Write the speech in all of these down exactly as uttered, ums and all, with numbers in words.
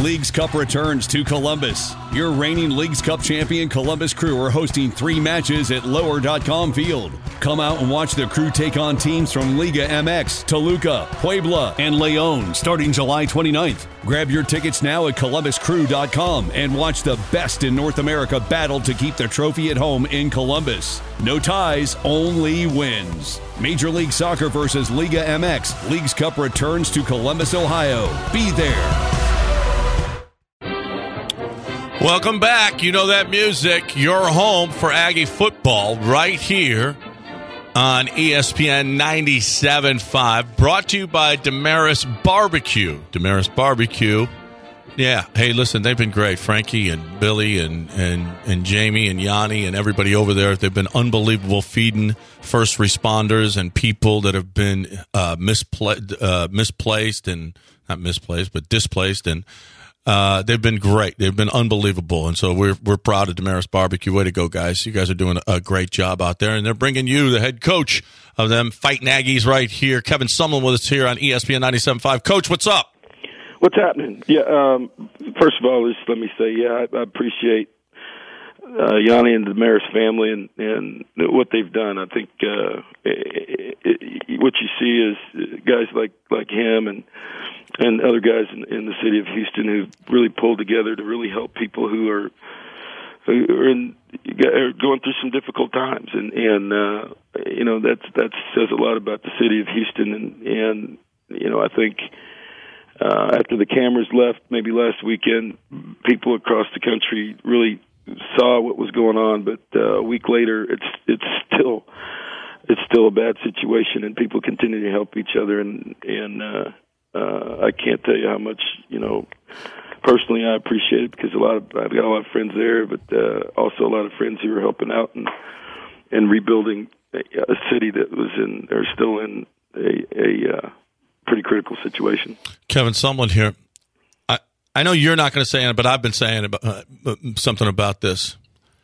Leagues Cup returns to Columbus. Your reigning Leagues Cup champion Columbus Crew are hosting three matches at lower dot com Field. Come out and watch the Crew take on teams from Liga M X, Toluca, Puebla, and León starting July twenty-ninth. Grab your tickets now at columbus crew dot com and watch the best in North America battle to keep the trophy at home in Columbus. No ties, only wins. Major League Soccer versus Liga M X. Leagues Cup returns to Columbus, Ohio. Be there. Welcome back. You know that music. Your home for Aggie football right here on E S P N ninety-seven point five. Brought to you by Damaris Barbecue. Damaris Barbecue. Yeah. Hey, listen, they've been great. Frankie and Billy and, and, and Jamie and Yanni and everybody over there. They've been unbelievable feeding first responders and people that have been uh, mispla- uh, misplaced and not misplaced, but displaced. And uh, they've been great. They've been unbelievable. And so we're we're proud of Damaris Barbecue. Way to go, guys. You guys are doing a great job out there. And they're bringing you, the head coach of them, Fighting Aggies, right here. Kevin Sumlin with us here on E S P N ninety-seven point five. Coach, what's up? What's happening? Yeah. Um, first of all, just let me say, yeah, I, I appreciate uh, Yanni and the Damaris family and, and what they've done. I think uh, it, it, what you see is guys like, like him and and other guys in, in the city of Houston who really pulled together to really help people who are who are, in, are going through some difficult times, and and uh, you know that's that says a lot about the city of Houston, and and you know I think. Uh, after the cameras left, maybe last weekend, people across the country really saw what was going on. But uh, a week later, it's it's still it's still a bad situation, and people continue to help each other. And and uh, uh, I can't tell you how much you know personally I appreciate it, because a lot of I've got a lot of friends there, but uh, also a lot of friends who are helping out and and rebuilding a, a city that was in or still in a. a uh, pretty critical situation. Kevin Sumlin here. I, I know you're not going to say it, but I've been saying about, uh, something about this.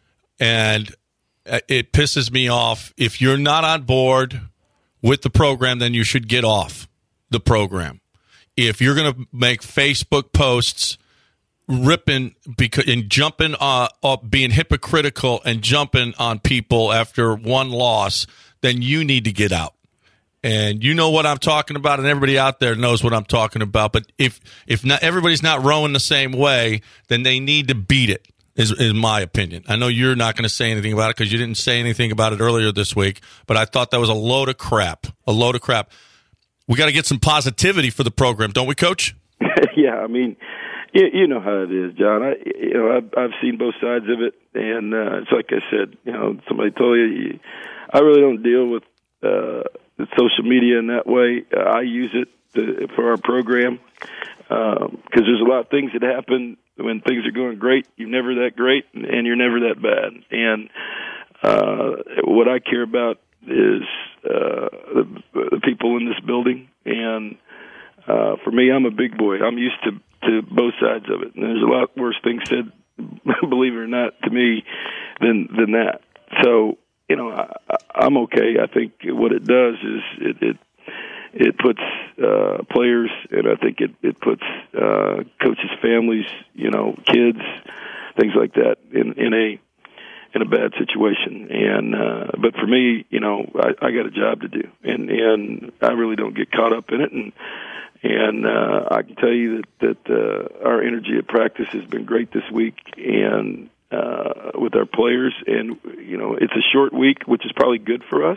And it pisses me off. If you're not on board with the program, then you should get off the program. If you're going to make Facebook posts ripping because and jumping uh, up, being hypocritical and jumping on people after one loss, then you need to get out. And you know what I'm talking about, and everybody out there knows what I'm talking about. But if if not everybody's not rowing the same way, then they need to beat it, is, is my opinion. I know you're not going to say anything about it because you didn't say anything about it earlier this week, but I thought that was a load of crap, a load of crap. We got to get some positivity for the program, don't we, Coach? Yeah, I mean, you, you know how it is, John. I, you know, I've, I've seen both sides of it, and uh, it's like I said, you know, somebody told you, you I really don't deal with uh, social media in that way. Uh, I use it to, for our program because um, there's a lot of things that happen when things are going great. You're never that great, and you're never that bad. And uh, what I care about is uh, the, the people in this building. And uh, for me, I'm a big boy. I'm used to, to both sides of it. And there's a lot worse things said, believe it or not, to me than than that. So, you know, I, I'm okay. I think what it does is it it, it puts uh, players, and I think it it puts uh, coaches' families, you know, kids, things like that, in, in a in a bad situation. And uh, but for me, you know, I, I got a job to do, and and I really don't get caught up in it. And and uh, I can tell you that that uh, our energy at practice has been great this week, and. Uh, with our players, and you know it's a short week, which is probably good for us.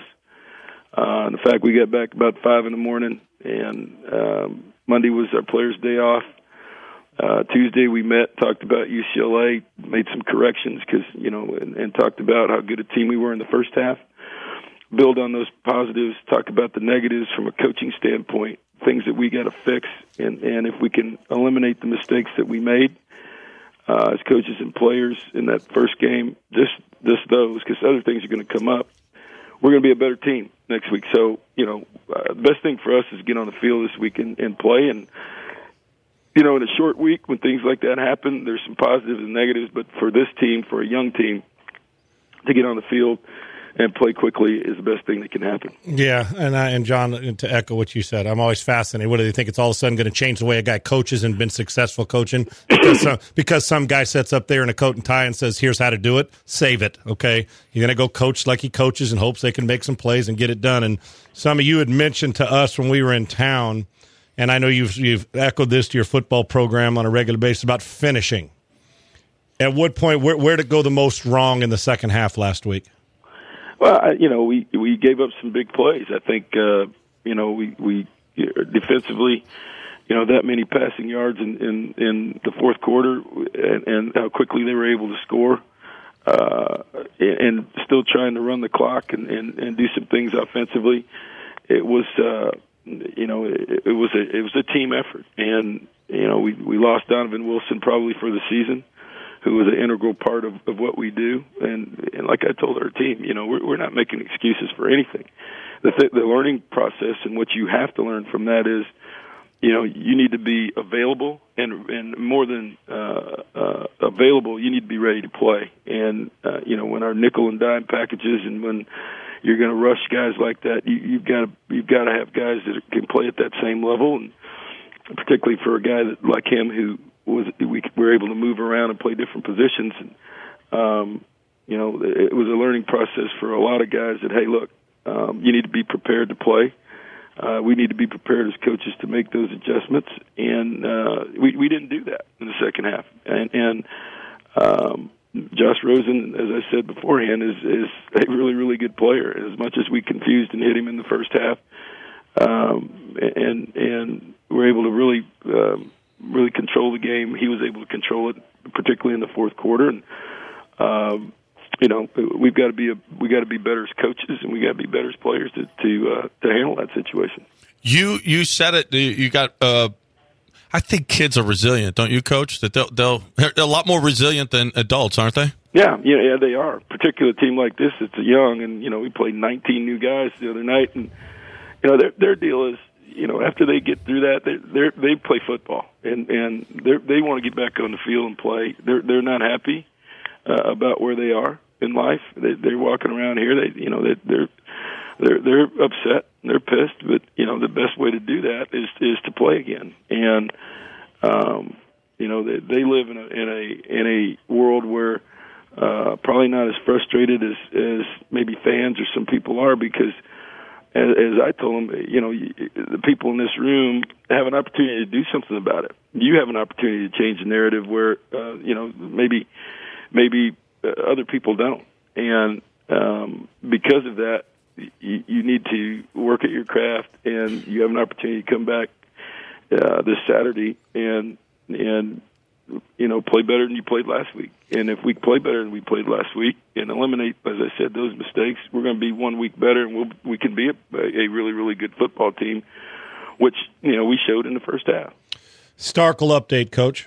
Uh, in fact, we got back about five in the morning, and um, Monday was our players' day off. Uh, Tuesday we met, talked about U C L A, made some corrections because you know, and, and talked about how good a team we were in the first half. Build on those positives, talk about the negatives from a coaching standpoint, things that we got to fix, and and if we can eliminate the mistakes that we made. Uh, as coaches and players in that first game, just just those, because other things are going to come up. We're going to be a better team next week. So, you know, uh, the best thing for us is get on the field this week and, and play. And, you know, in a short week, when things like that happen, there's some positives and negatives. But for this team, for a young team, to get on the field and play quickly is the best thing that can happen. Yeah, and I, and John, to echo what you said, I'm always fascinated. What do they think? It's all of a sudden going to change the way a guy coaches and been successful coaching because some, because some guy sits up there in a coat and tie and says, "Here's how to do it." Save it, okay? You're going to go coach like he coaches and hopes they can make some plays and get it done. And some of you had mentioned to us when we were in town, and I know you've you've echoed this to your football program on a regular basis about finishing. At what point, where where did it go the most wrong in the second half last week? Well, I, you know, we we gave up some big plays. I think, uh, you know, we we defensively, you know, that many passing yards in in, in the fourth quarter, and, and how quickly they were able to score, uh, and still trying to run the clock and, and, and do some things offensively. It was, uh, you know, it, it was a it was a team effort, and you know, we we lost Donovan Wilson probably for the season, who was an integral part of, of what we do. And, and like I told our team, you know, we're, we're not making excuses for anything. The, th- the learning process and what you have to learn from that is, you know, you need to be available, and, and more than uh, uh, available, you need to be ready to play. And, uh, you know, when our nickel and dime packages and when you're going to rush guys like that, you, you've got to you've got to have guys that can play at that same level, and particularly for a guy that, like him who was we were able to move around and play different positions. And, um, you know, it was a learning process for a lot of guys that, hey, look, um, you need to be prepared to play. Uh, we need to be prepared as coaches to make those adjustments. And uh, we, we didn't do that in the second half. And, and um, Josh Rosen, as I said beforehand, is, is a really, really good player. As much as we confused and hit him in the first half, um, and, and we're able to really um, – really control the game. He was able to control it, particularly in the fourth quarter. And um, you know, we've got to be a, we got to be better as coaches, and we got to be better as players to to uh, to handle that situation. You you said it. You got. Uh, I think kids are resilient, don't you, Coach? That they'll they'll they're a lot more resilient than adults, aren't they? Yeah, yeah, yeah, they are. Particularly a team like this, it's young, and you know, we played nineteen new guys the other night, and you know, their their deal is, you know, after they get through that, they they they play football, and and they they want to get back on the field and play. They're they're not happy uh, about where they are in life. They, they're walking around here. They you know they, they're they're they're upset. They're pissed. But you know, the best way to do that is is to play again. And um, you know, they they live in a in a in a world where uh, probably not as frustrated as as maybe fans or some people are, because, as I told them, you know, the people in this room have an opportunity to do something about it. You have an opportunity to change the narrative where, uh, you know, maybe maybe other people don't. And um, because of that, you, you need to work at your craft, and you have an opportunity to come back uh, this Saturday and and you know, play better than you played last week. And if we play better than we played last week and eliminate, as I said, those mistakes, we're going to be one week better, and we'll, we can be a, a really, really good football team, which, you know, we showed in the first half. Starkel update, Coach.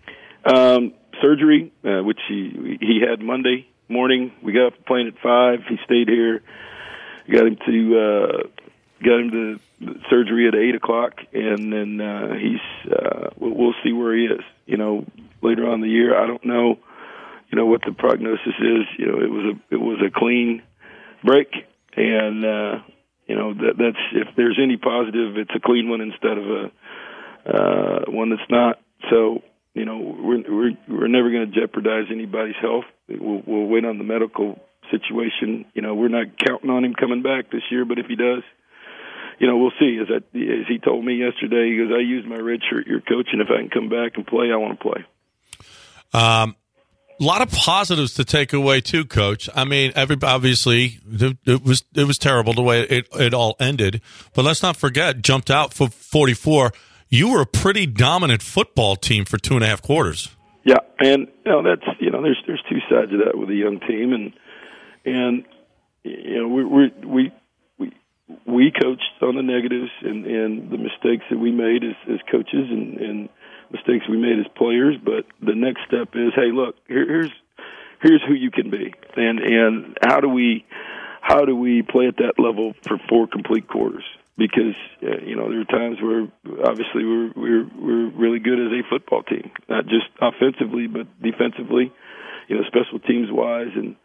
Um, surgery, uh, which he he had Monday morning. We got off the plane at five. He stayed here. Got him to uh, got him to surgery at eight o'clock, and then uh, he's uh, we'll, we'll see where he is. You know, later on in the year, I don't know. You know what the prognosis is. You know, it was a it was a clean break, and uh, you know that that's if there's any positive, it's a clean one instead of a uh, one that's not. So you know, we're we're we're never going to jeopardize anybody's health. We'll, we'll wait on the medical situation. You know, we're not counting on him coming back this year, but if he does, you know, we'll see. As, I, as he told me yesterday, he goes, I use my red shirt year, Coach, and if I can come back and play, I want to play. Um, a lot of positives to take away too, Coach. I mean, every obviously it, it was it was terrible the way it, it all ended, but let's not forget, jumped out for forty-four. You were a pretty dominant football team for two and a half quarters. Yeah, and you know that's you know there's there's two sides of that with a young team, and and you know we we we we we coached on the negatives and, and the mistakes that we made as, as coaches and, and mistakes we made as players. But the next step is, hey, look, here, here's here's who you can be, and and how do we how do we play at that level for four complete quarters? Because uh, you know there are times where obviously we're we're we're really good as a football team, not just offensively but defensively, you know, special teams wise, and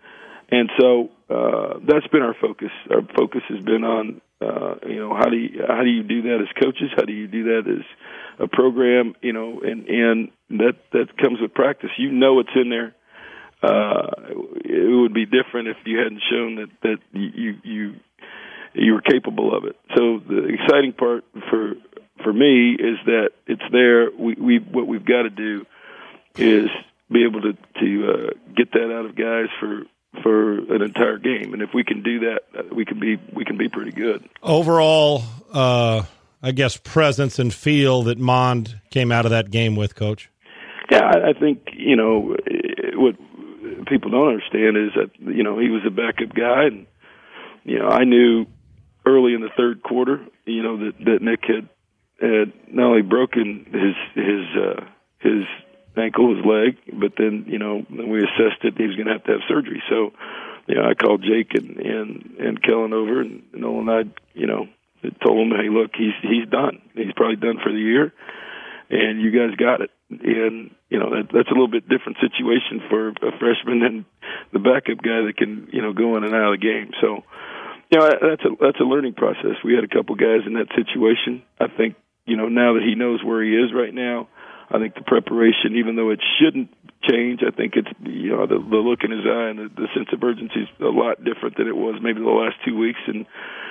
And so uh, that's been our focus. Our focus has been on, uh, you know, how do you, how do you do that as coaches? How do you do that as a program? You know, and, and that, that comes with practice. You know it's in there. Uh, it would be different if you hadn't shown that, that you you you were capable of it. So the exciting part for for me is that it's there. We, we what we've got to do is be able to to uh, get that out of guys for for an entire game, and if we can do that, we can be we can be pretty good. Overall, uh, I guess presence and feel that Mond came out of that game with, Coach. Yeah, I, I think you know what people don't understand is that you know he was a backup guy, and you know I knew early in the third quarter, you know that, that Nick had had not only broken his his uh, his ankle, his leg, but then, you know, when we assessed it, he was going to have to have surgery. So, you know, I called Jake and, and, and Kellen over, and Nolan and I, you know, told him, hey, look, he's he's done. He's probably done for the year, and you guys got it. And, you know, that, that's a little bit different situation for a freshman than the backup guy that can, you know, go in and out of the game. So, you know, that's a, that's a learning process. We had a couple guys in that situation. I think, you know, now that he knows where he is right now, I think the preparation, even though it shouldn't change, I think it's, you know, the, the look in his eye and the, the sense of urgency is a lot different than it was maybe the last two weeks. And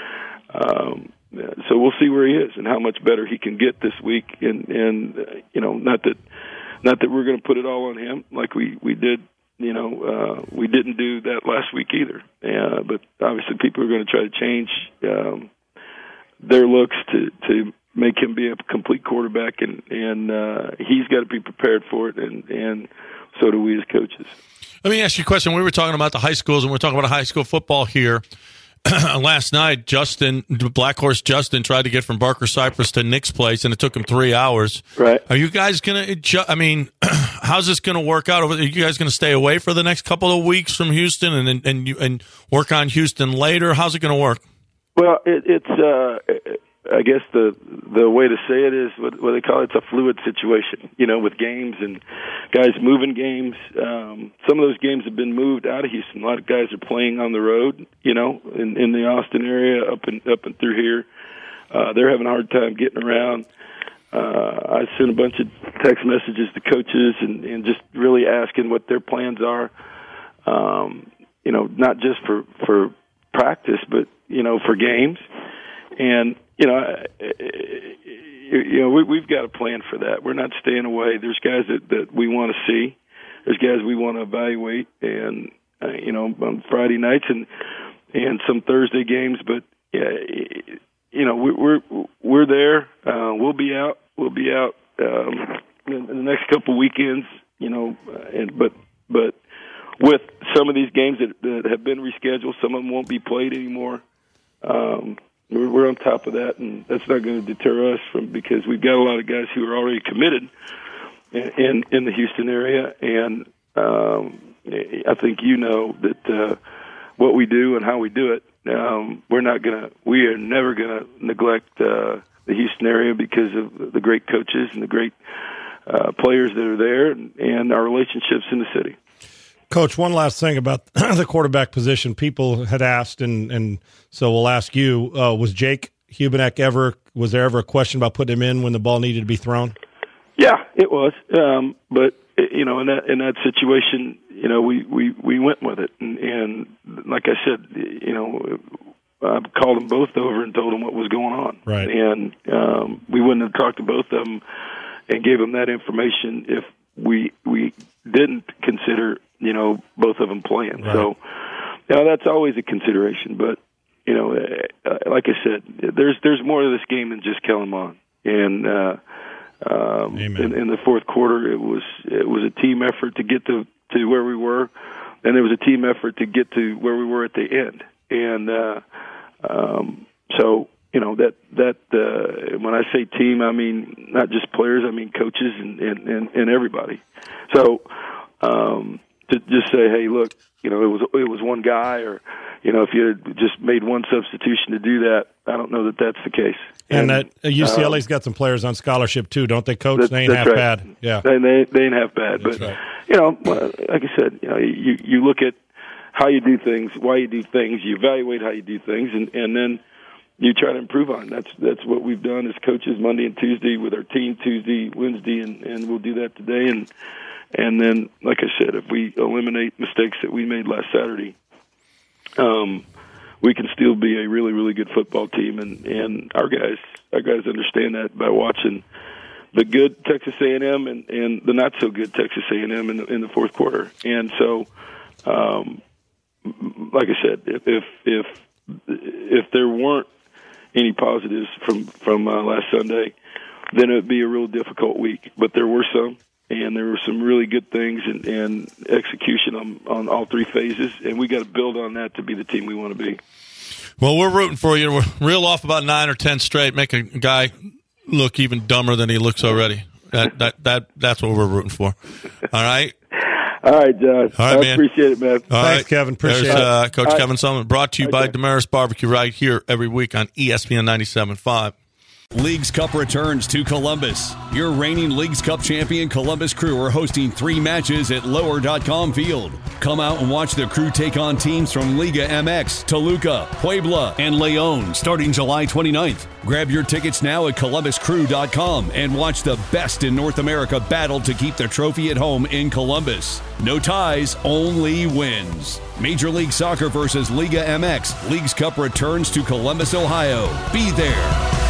um, so we'll see where he is and how much better he can get this week. And, and uh, you know, not that not that we're going to put it all on him like we, we did, you know, uh, we didn't do that last week either. Uh, but obviously people are going to try to change um, their looks to, to make him be a complete quarterback, and, and uh, he's got to be prepared for it, and, and so do we as coaches. Let me ask you a question. We were talking about the high schools, and we we're talking about high school football here. Last night, Justin, Black Horse Justin, tried to get from Barker Cypress to Nick's place, and it took him three hours. Right. Are you guys going to, I mean, how's this going to work out? Are you guys going to stay away for the next couple of weeks from Houston and and, and, you, and work on Houston later? How's it going to work? Well, it, it's... Uh, I guess the the way to say it is what, what they call it, it's a fluid situation, you know, with games and guys moving games. Um, some of those games have been moved out of Houston. A lot of guys are playing on the road, you know, in, in the Austin area, up and up and through here. Uh, they're having a hard time getting around. Uh, I sent a bunch of text messages to coaches and, and just really asking what their plans are, um, you know, not just for, for practice, but, you know, for games. And, you know, you know, we, we've got a plan for that. We're not staying away. There's guys that, that we want to see. There's guys we want to evaluate, and uh, you know, on Friday nights and and some Thursday games. But yeah, you know, we, we're we're there. Uh, we'll be out. We'll be out um, in the next couple weekends. You know, and but but with some of these games that, that have been rescheduled, some of them won't be played anymore. Um, We're, we're on top of that, and that's not going to deter us from because we've got a lot of guys who are already committed in in, in the Houston area, and um, I think you know that uh, what we do and how we do it. Um, we're not going to, we are never going to neglect uh, the Houston area because of the great coaches and the great uh, players that are there, and, and our relationships in the city. Coach, one last thing about the quarterback position. People had asked, and, and so we'll ask you, uh, was Jake Hubenek ever, was there ever a question about putting him in when the ball needed to be thrown? Yeah, it was. Um, but, you know, in that in that situation, you know, we, we, we went with it. And, and like I said, you know, I called them both over and told them what was going on. Right. And um, we wouldn't have talked to both of them and gave them that information if we we didn't consider, you know, both of them playing. Right. So, you know, that's always a consideration. But, you know, uh, like I said, there's there's more to this game than just Kellen Mond. And uh, um, in, in the fourth quarter, it was it was a team effort to get to, to where we were, and there was a team effort to get to where we were at the end. And uh, um, so, you know, that that uh, when I say team, I mean not just players, I mean coaches and and, and, and everybody. So um, to just say, hey, look, you know, it was it was one guy, or you know, if you had just made one substitution to do that, I don't know that that's the case. And, and that uh, U C L A's um, got some players on scholarship too, don't they, Coach? That, they ain't half right. bad. Yeah, they, they they ain't half bad. That's but right. you know, like I said, you know, you you look at how you do things, why you do things. You evaluate how you do things, and, and then you try to improve on it. That's that's what we've done as coaches Monday and Tuesday with our team, Tuesday, Wednesday, and, and we'll do that today. And and then, like I said, if we eliminate mistakes that we made last Saturday, um, we can still be a really, really good football team. And, and our guys our guys understand that by watching the good Texas A and M and, and the not so good Texas A and M in the, in the fourth quarter. And so, um, like I said, if if if, if there weren't any positives from from uh, last Sunday, then it would be a real difficult week. But there were some, and there were some really good things and, and execution on, on all three phases, and we got to build on that to be the team we want to be. Well, we're rooting for you. We're reel off about nine or ten straight, make a guy look even dumber than he looks already. That that that that's what we're rooting for. All right. All right, John. All right, I man. appreciate it, man. All Thanks, right. Kevin. Appreciate There's, it. uh, Coach All Kevin right. Sullivan, brought to you by Okay. Damaris Barbecue right here every week on E S P N ninety-seven point five. Leagues Cup returns to Columbus. Your reigning Leagues Cup champion Columbus Crew are hosting three matches at lower dot com field. Come out and watch the Crew take on teams from Liga M X, Toluca, Puebla, and Leon starting July twenty-ninth. Grab your tickets now at columbus crew dot com and watch the best in North America battle to keep the trophy at home in Columbus. No ties, only wins. Major League Soccer versus Liga M X. Leagues Cup returns to Columbus, Ohio. Be there.